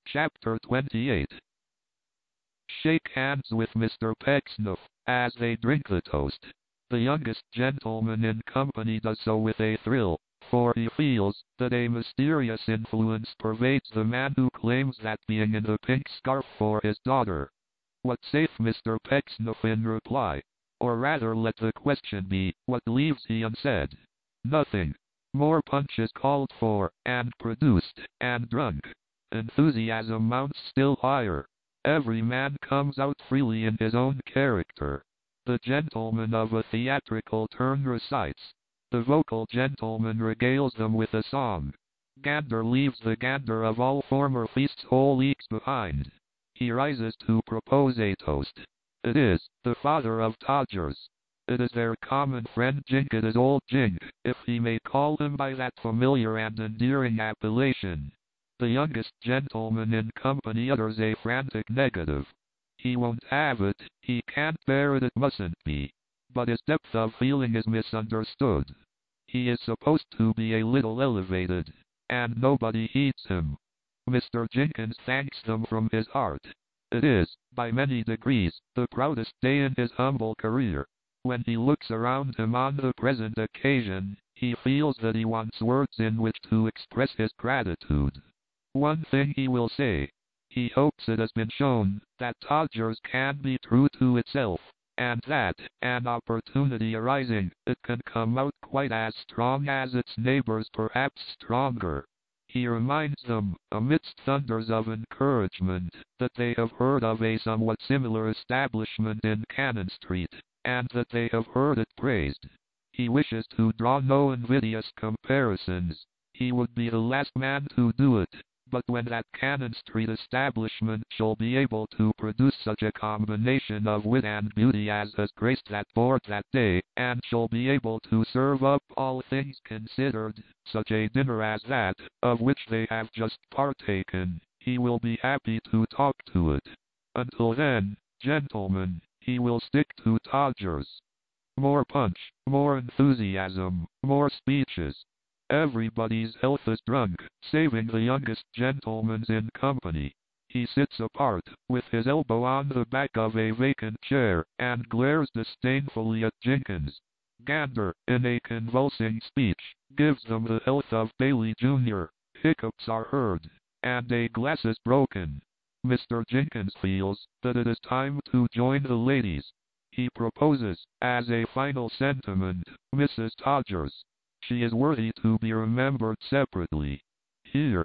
Chapter 28. Shake hands with Mr. Pecksniff as they drink the toast. The youngest gentleman in company does so with a thrill, for he feels that a mysterious influence pervades the man who claims that being in the pink scarf for his daughter. What saith Mr. Pecksniff in reply? Or rather, let the question be, what leaves he unsaid? Nothing. More punch is called for, and produced, and drunk. Enthusiasm mounts still higher. Every man comes out freely in his own character. The gentleman of a theatrical turn recites. The vocal gentleman regales them with a song. Gander leaves the gander of all former feasts whole leagues behind. He rises to propose a toast. It is the father of Todgers. It is their common friend Jink. It is old Jink, if he may call him by that familiar and endearing appellation. The youngest gentleman in company utters a frantic negative. He won't have it, he can't bear it, it mustn't be. But his depth of feeling is misunderstood. He is supposed to be a little elevated, and nobody heeds him. Mr. Jenkins thanks them from his heart. It is, by many degrees, the proudest day in his humble career. When he looks around him on the present occasion, he feels that he wants words in which to express his gratitude. One thing he will say. He hopes it has been shown that Todgers can be true to itself, and that, an opportunity arising, it can come out quite as strong as its neighbors, perhaps stronger. He reminds them, amidst thunders of encouragement, that they have heard of a somewhat similar establishment in Cannon Street, and that they have heard it praised. He wishes to draw no invidious comparisons. He would be the last man to do it. But when that Cannon Street establishment shall be able to produce such a combination of wit and beauty as has graced that board that day, and shall be able to serve up, all things considered, such a dinner as that, of which they have just partaken, he will be happy to talk to it. Until then, gentlemen, he will stick to Todgers. More punch, more enthusiasm, more speeches. Everybody's health is drunk, saving the youngest gentleman's in company. He sits apart, with his elbow on the back of a vacant chair, and glares disdainfully at Jenkins. Gander, in a convulsing speech, gives them the health of Bailey Jr. Hiccups are heard, and a glass is broken. Mr. Jenkins feels that it is time to join the ladies. He proposes, as a final sentiment, Mrs. Todgers. She is worthy to be remembered separately. Here.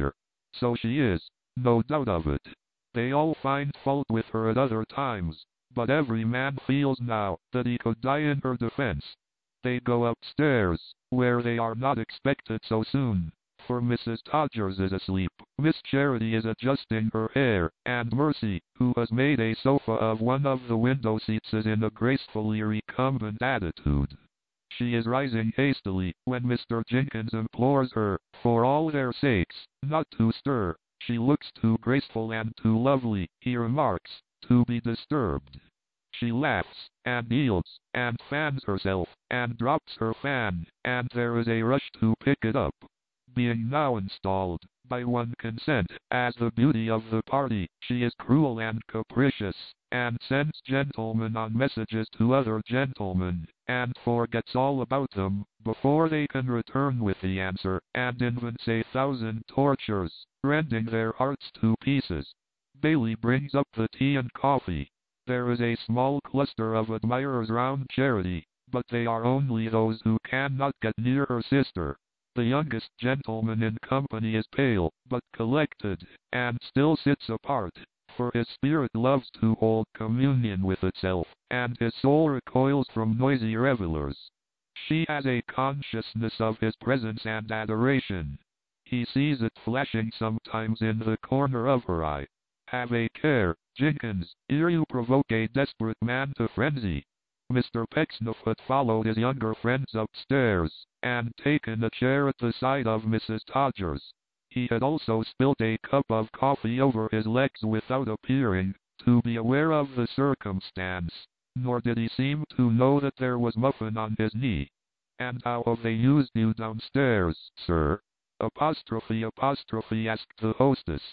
So she is, no doubt of it. They all find fault with her at other times, but every man feels now that he could die in her defense. They go upstairs, where they are not expected so soon, for Mrs. Todgers is asleep. Miss Charity is adjusting her hair, and Mercy, who has made a sofa of one of the window seats, is in a gracefully recumbent attitude. She is rising hastily, when Mr. Jenkins implores her, for all their sakes, not to stir. She looks too graceful and too lovely, he remarks, to be disturbed. She laughs, and yields, and fans herself, and drops her fan, and there is a rush to pick it up. Being now installed, by one consent, as the beauty of the party, she is cruel and capricious, and sends gentlemen on messages to other gentlemen, and forgets all about them, before they can return with the answer, and invents 1,000 tortures, rending their hearts to pieces. Bailey brings up the tea and coffee. There is a small cluster of admirers round Charity, but they are only those who cannot get near her sister. The youngest gentleman in company is pale, but collected, and still sits apart, for his spirit loves to hold communion with itself, and his soul recoils from noisy revelers. She has a consciousness of his presence and adoration. He sees it flashing sometimes in the corner of her eye. Have a care, Jenkins, ere you provoke a desperate man to frenzy. Mr. Pecksniff had followed his younger friends upstairs, and taken a chair at the side of Mrs. Todgers. He had also spilt a cup of coffee over his legs without appearing to be aware of the circumstance, nor did he seem to know that there was muffin on his knee. And how have they used you downstairs, sir? Apostrophe asked the hostess.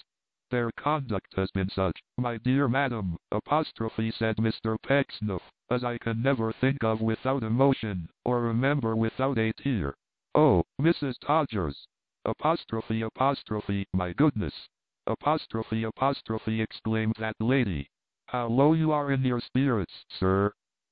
Their conduct has been such, my dear madam, said Mr. Pecksniff, as I can never think of without emotion, or remember without a tear. Oh, Mrs. Todgers! My goodness! Exclaimed that lady. How low you are in your spirits, sir.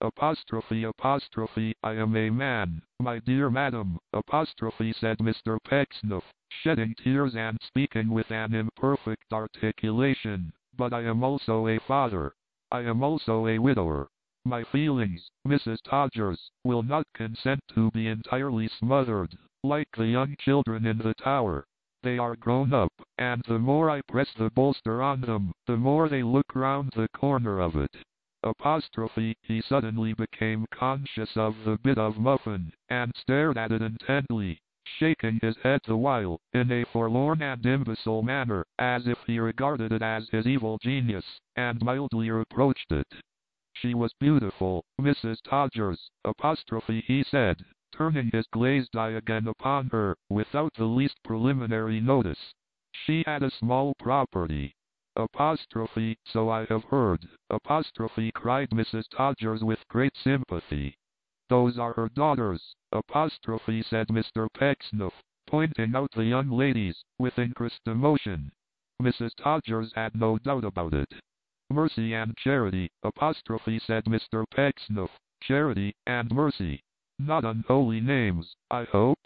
I am a man, my dear madam, said Mr. Pecksniff, shedding tears and speaking with an imperfect articulation, but I am also a father. I am also a widower. My feelings, Mrs. Todgers, will not consent to be entirely smothered, like the young children in the tower. They are grown up, and the more I press the bolster on them, the more they look round the corner of it. He suddenly became conscious of the bit of muffin, and stared at it intently, shaking his head the while, in a forlorn and imbecile manner, as if he regarded it as his evil genius, and mildly reproached it. She was beautiful, Mrs. Todgers, he said, turning his glazed eye again upon her, without the least preliminary notice. She had a small property. So I have heard, cried Mrs. Todgers with great sympathy. Those are her daughters, said Mr. Pecksniff, pointing out the young ladies, with increased emotion. Mrs. Todgers had no doubt about it. Mercy and Charity, said Mr. Pecksniff, Charity and Mercy. Not unholy names, I hope?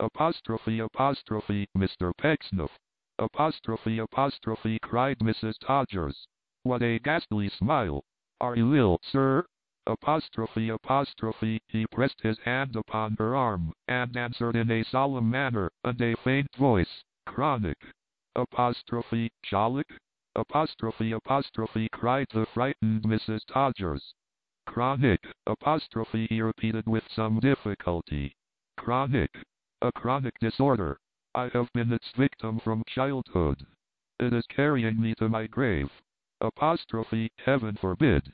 Mr. Pecksniff. Cried Mrs. Todgers. What a ghastly smile. Are you ill, sir? He pressed his hand upon her arm, and answered in a solemn manner, and a faint voice, chronic. Cholic? Cried the frightened Mrs. Todgers. Chronic, he repeated with some difficulty. Chronic. A chronic disorder. I have been its victim from childhood. It is carrying me to my grave. Heaven forbid.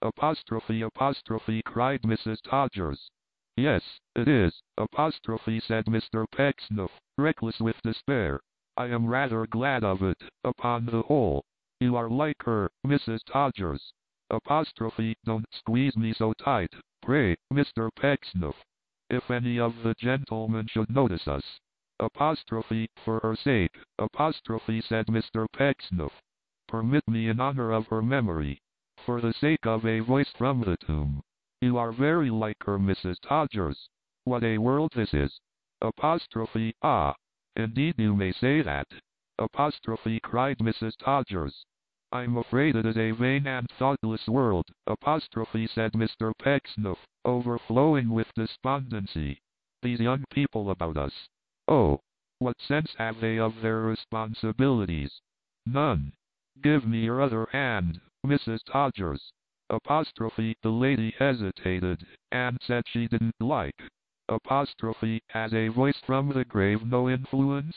Cried Mrs. Todgers. Yes, it is, said Mr. Pecksniff, reckless with despair. I am rather glad of it, upon the whole. You are like her, Mrs. Todgers. Don't squeeze me so tight, pray, Mr. Pecksniff. If any of the gentlemen should notice us. For her sake, said Mr. Pecksniff. Permit me in honor of her memory. For the sake of a voice from the tomb. You are very like her, Mrs. Todgers. What a world this is. Ah. Indeed you may say that. Cried Mrs. Todgers. I'm afraid it is a vain and thoughtless world, said Mr. Pecksniff, overflowing with despondency. These young people about us. Oh, what sense have they of their responsibilities? None. Give me your other hand, Mrs. Todgers. The lady hesitated, and said she didn't like. Has a voice from the grave no influence?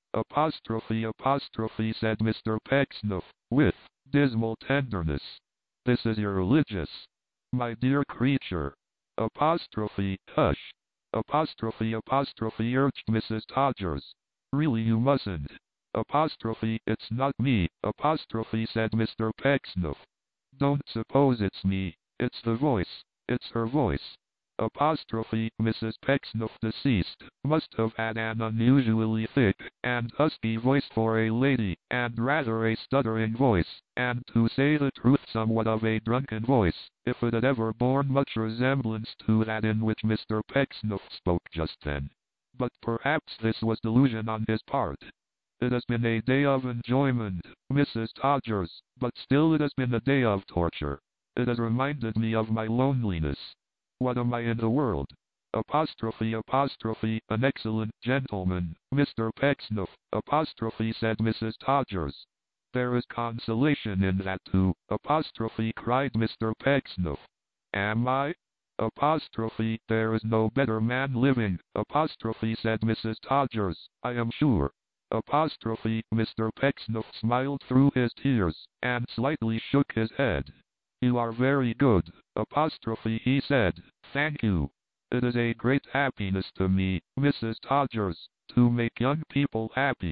Said Mr. Pecksniff, with dismal tenderness. This is irreligious. My dear creature. Hush. Urged Mrs. Todgers. Really you mustn't. It's not me, said Mr. Pecksniff. Don't suppose it's me, it's the voice, it's her voice. Mrs. Pecksniff deceased, must have had an unusually thick and husky voice for a lady, and rather a stuttering voice, and to say the truth somewhat of a drunken voice, if it had ever borne much resemblance to that in which Mr. Pecksniff spoke just then. But perhaps this was delusion on his part. It has been a day of enjoyment, Mrs. Todgers, but still it has been a day of torture. It has reminded me of my loneliness. What am I in the world? An excellent gentleman, Mr. Pecksniff, said Mrs. Todgers. There is consolation in that too, cried Mr. Pecksniff. Am I? There is no better man living, said Mrs. Todgers, I am sure. Mr. Pecksniff smiled through his tears, and slightly shook his head. You are very good, he said, thank you. It is a great happiness to me, Mrs. Todgers, to make young people happy.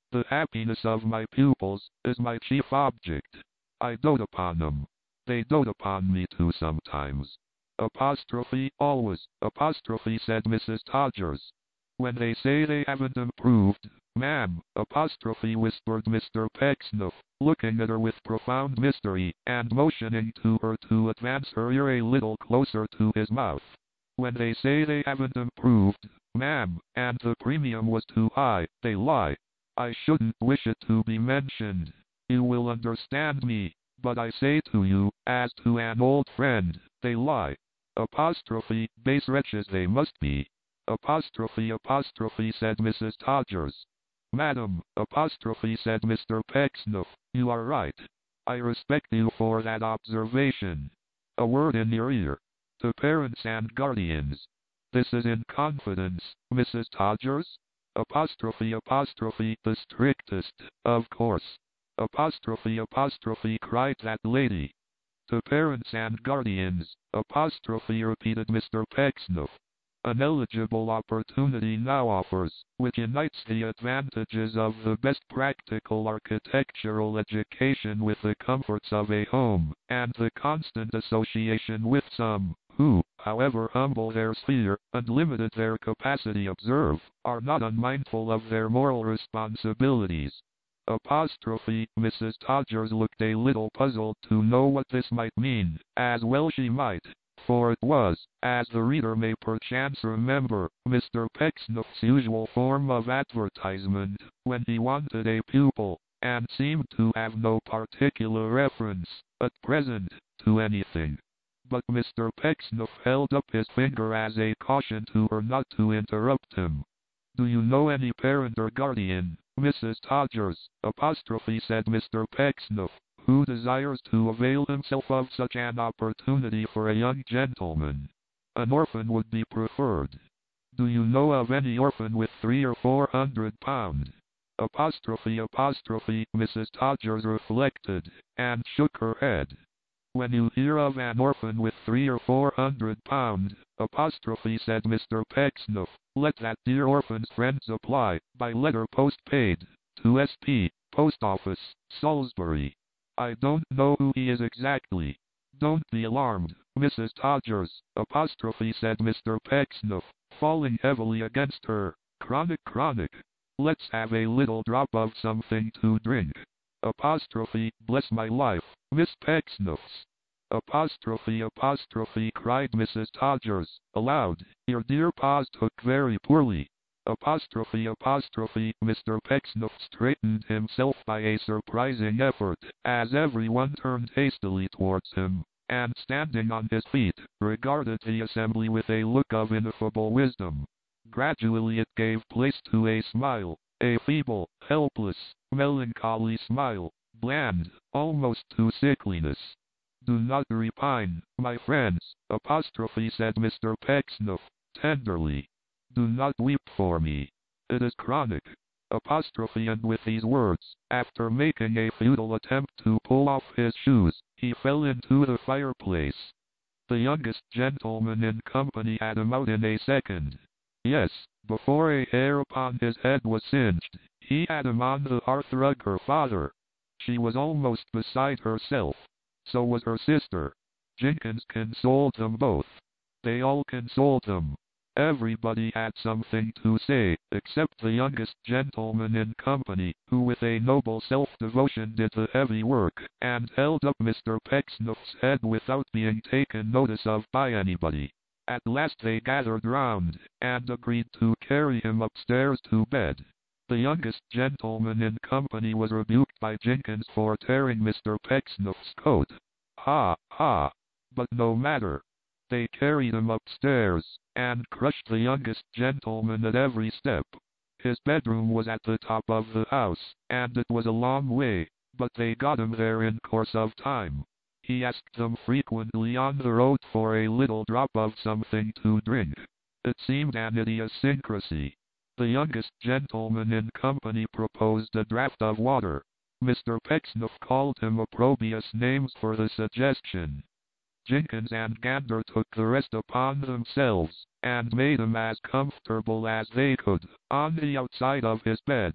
The happiness of my pupils is my chief object. I dote upon them. They dote upon me too sometimes. Apostrophe, always, apostrophe, said Mrs. Todgers. When they say they haven't improved, ma'am, apostrophe, whispered Mr. Pecksniff, looking at her with profound mystery, and motioning to her to advance her ear a little closer to his mouth. When they say they haven't improved, ma'am, and the premium was too high, they lie. I shouldn't wish it to be mentioned. You will understand me, but I say to you, as to an old friend, they lie. Apostrophe, base wretches they must be. Apostrophe, apostrophe, said Mrs. Todgers. Madam, apostrophe, said Mr. Pecksniff, you are right. I respect you for that observation. A word in your ear. To parents and guardians. This is in confidence, Mrs. Todgers? Apostrophe, apostrophe, the strictest, of course. Apostrophe, apostrophe, cried that lady. To parents and guardians, apostrophe, repeated Mr. Pecksniff. An eligible opportunity now offers, which unites the advantages of the best practical architectural education with the comforts of a home, and the constant association with some, who, however humble their sphere, and limited their capacity, observe, are not unmindful of their moral responsibilities. Apostrophe, Mrs. Todgers looked a little puzzled to know what this might mean, as well she might. For it was, as the reader may perchance remember, Mr. Pecksniff's usual form of advertisement, when he wanted a pupil, and seemed to have no particular reference, at present, to anything. But Mr. Pecksniff held up his finger as a caution to her not to interrupt him. Do you know any parent or guardian, Mrs. Todgers, apostrophe, said Mr. Pecksniff, who desires to avail himself of such an opportunity for a young gentleman? An orphan would be preferred. Do you know of any orphan with £300 or £400? Apostrophe, apostrophe, Mrs. Todgers reflected, and shook her head. When you hear of an orphan with £300 or £400, apostrophe, said Mr. Pecksniff, let that dear orphan's friends apply, by letter post paid, to S.P., Post Office, Salisbury. I don't know who he is exactly. Don't be alarmed, Mrs. Todgers, apostrophe, said Mr. Pecksniff, falling heavily against her. Chronic, chronic. Let's have a little drop of something to drink. Apostrophe, bless my life, Miss Pecksniff's. Apostrophe, apostrophe, cried Mrs. Todgers, aloud, your dear pa's took very poorly. Apostrophe, apostrophe, Mr. Pecksniff straightened himself by a surprising effort, as everyone turned hastily towards him, and standing on his feet, regarded the assembly with a look of ineffable wisdom. Gradually it gave place to a smile, a feeble, helpless, melancholy smile, bland, almost to sickliness. Do not repine, my friends, apostrophe, said Mr. Pecksniff, tenderly. Do not weep for me. It is chronic. Apostrophe, and with these words, after making a futile attempt to pull off his shoes, he fell into the fireplace. The youngest gentleman in company had him out in a second. Yes, before a hair upon his head was singed, he had him on the hearthrug. Her father. She was almost beside herself. So was her sister. Jenkins consoled them both. They all consoled him. Everybody had something to say, except the youngest gentleman in company, who with a noble self-devotion did the heavy work, and held up Mr. Pecksniff's head without being taken notice of by anybody. At last they gathered round, and agreed to carry him upstairs to bed. The youngest gentleman in company was rebuked by Jenkins for tearing Mr. Pecksniff's coat. Ha, ha! But no matter. They carried him upstairs, and crushed the youngest gentleman at every step. His bedroom was at the top of the house, and it was a long way, but they got him there in course of time. He asked them frequently on the road for a little drop of something to drink. It seemed an idiosyncrasy. The youngest gentleman in company proposed a draught of water. Mr. Pecksniff called him opprobrious names for the suggestion. Jenkins and Gander took the rest upon themselves, and made him as comfortable as they could, on the outside of his bed,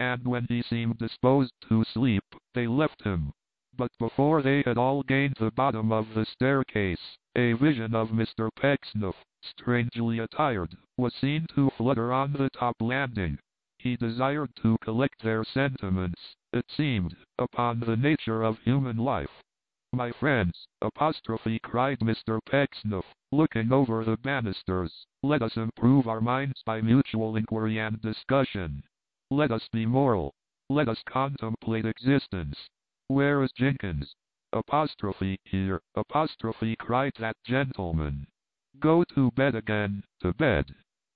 and when he seemed disposed to sleep, they left him. But before they had all gained the bottom of the staircase, a vision of Mr. Pecksniff, strangely attired, was seen to flutter on the top landing. He desired to collect their sentiments, it seemed, upon the nature of human life. "My friends," cried Mr. Pecksniff, looking over the banisters, "let us improve our minds by mutual inquiry and discussion. Let us be moral. Let us contemplate existence. Where is Jenkins?" "Here," cried that gentleman. "Go to bed again, to bed."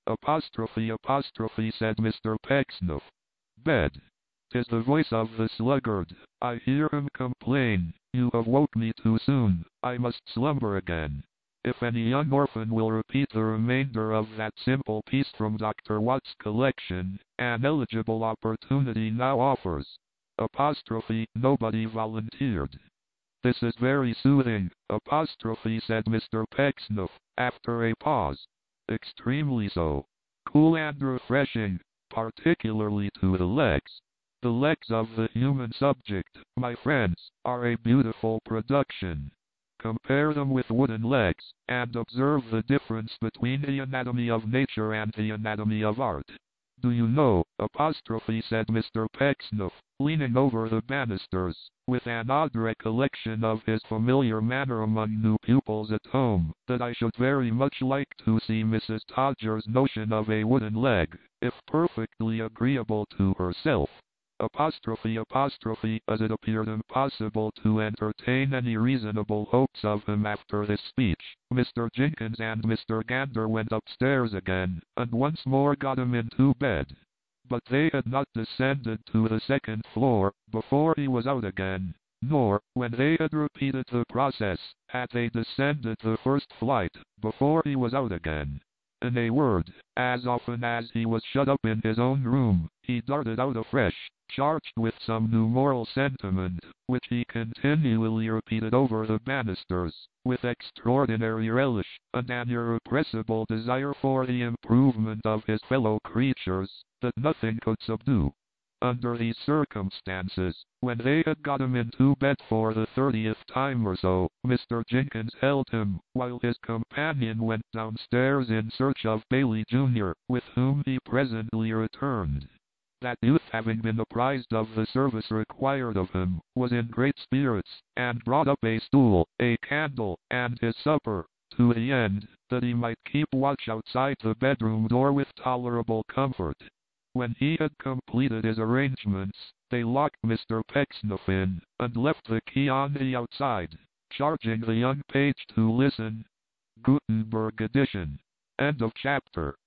Said Mr. Pecksniff. "Bed. 'Tis the voice of the sluggard. I hear him complain, 'You have woke me too soon, I must slumber again.' If any young orphan will repeat the remainder of that simple piece from Dr. Watts' collection, an eligible opportunity now offers." Nobody volunteered. "This is very soothing," said Mr. Pecksniff, after a pause. "Extremely so. Cool and refreshing, particularly to the legs. The legs of the human subject, my friends, are a beautiful production. Compare them with wooden legs, and observe the difference between the anatomy of nature and the anatomy of art. Do you know, said Mr. Pecksniff, leaning over the banisters, with an odd recollection of his familiar manner among new pupils at home, that I should very much like to see Mrs. Todger's notion of a wooden leg, if perfectly agreeable to herself. As it appeared impossible to entertain any reasonable hopes of him after this speech, Mr. Jenkins and Mr. Gander went upstairs again, and once more got him into bed. But they had not descended to the second floor, before he was out again, nor, when they had repeated the process, had they descended the first flight, before he was out again. In a word, as often as he was shut up in his own room, he darted out afresh, charged with some new moral sentiment, which he continually repeated over the banisters, with extraordinary relish, and an irrepressible desire for the improvement of his fellow creatures, that nothing could subdue. Under these circumstances, when they had got him into bed for the 30th time or so, Mr. Jenkins held him, while his companion went downstairs in search of Bailey Jr., with whom he presently returned. That youth, having been apprised of the service required of him, was in great spirits, and brought up a stool, a candle, and his supper, to the end that he might keep watch outside the bedroom door with tolerable comfort. When he had completed his arrangements, they locked Mr. Pecksniff in, and left the key on the outside, charging the young page to listen. Gutenberg edition. End of chapter.